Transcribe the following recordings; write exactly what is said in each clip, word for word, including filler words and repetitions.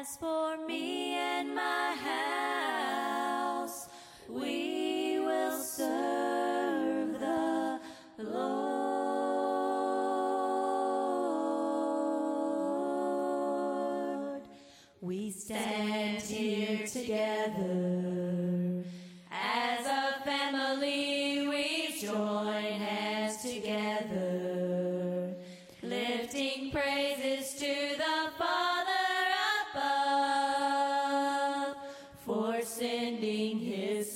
As for me and my house, we will serve the Lord. We stand here together as a family. We join hands together, lifting praises to the Father above for sending his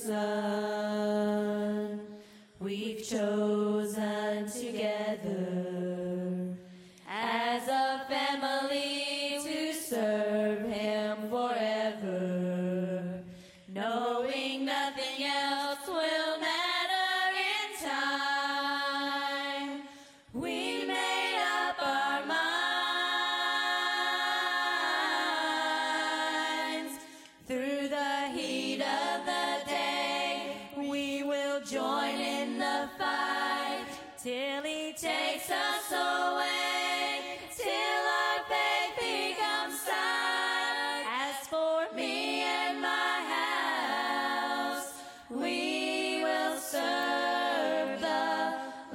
Son. We've chosen together as a family to serve him forever, knowing nothing else will matter in time. We made up our minds. Through the heat of the day, we will join in the fight till he takes us away, till our faith becomes sight. As for me and my house, we will serve the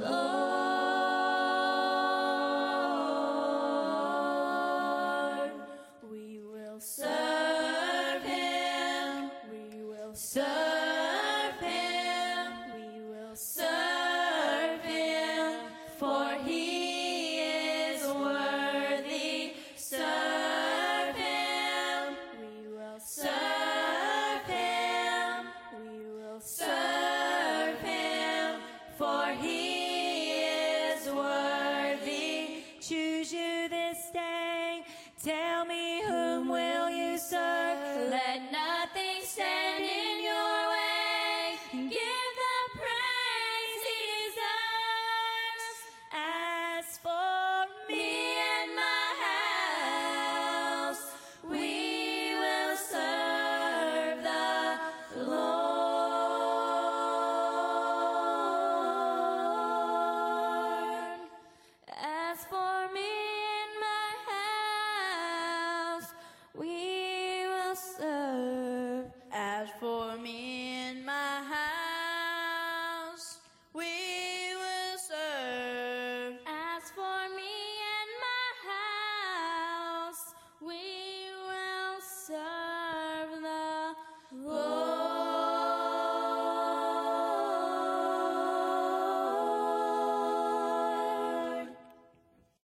Lord. We will serve him. We will serve him. We will serve him, for he is worthy. Serve him. We will serve him. We will serve him, for he is worthy. Choose you this day. Tell me, whom will you serve? Let none